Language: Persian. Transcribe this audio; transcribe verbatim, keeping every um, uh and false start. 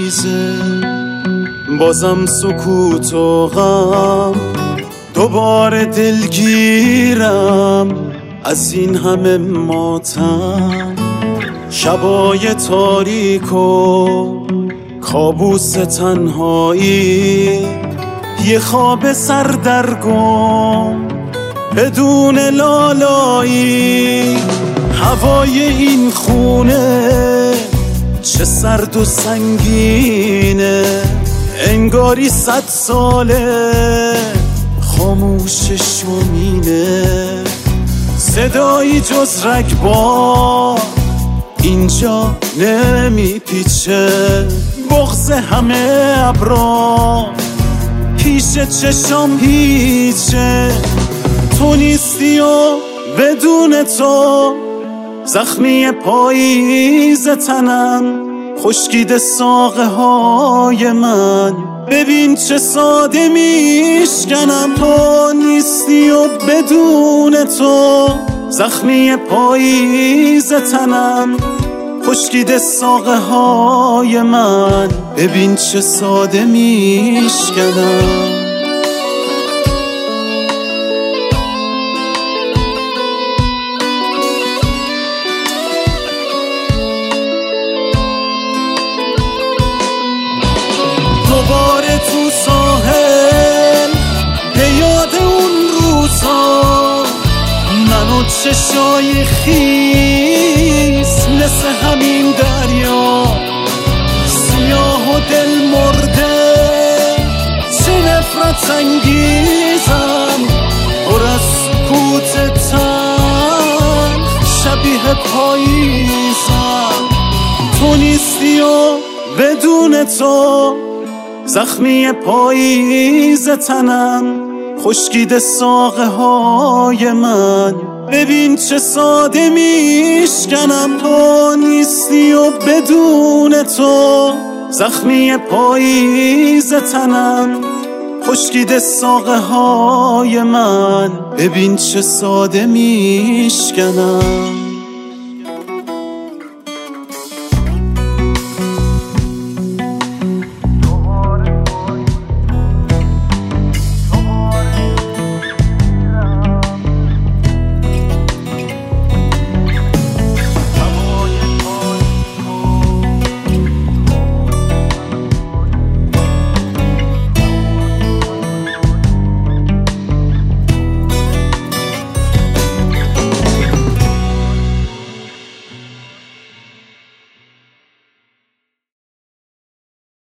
پاییزه، بازم سکوت و غم، دوباره دلگیرم از این همه ماتم. شبای تاریک و کابوس تنهایی، یه خواب سردرگم بدون لالایی. هوای این خونه چه سرد و سنگینه، انگاری صد ساله خاموش شومینه. صدایی جز رگبار اینجا نمیپیچه، بغض همه ابرام پیش چشام هیچه. تو نیستی و بدون تو زخمی پاییز تنم، خشکیده ساقه های من ببین چه ساده میشکنم. تو نیستی و بدون تو زخمی پاییز تنم، خشکیده ساقه های من ببین چه ساده میشکنم. دوباره تو ساحل به یاد اون روزها، من و چشای خیس مثل همین دریا، سیاه و دل مرده چه نفرت انگیزم، پر از سکوت تلخ شبیه پاییزم. تو نیستی و بدون تو زخمی پاییز تنم، خشکیده ساقه های من ببین چه ساده میشکنم. تو نیستی و بدون تو زخمی پاییز تنم، خشکیده ساقه های من ببین چه ساده میشکنم.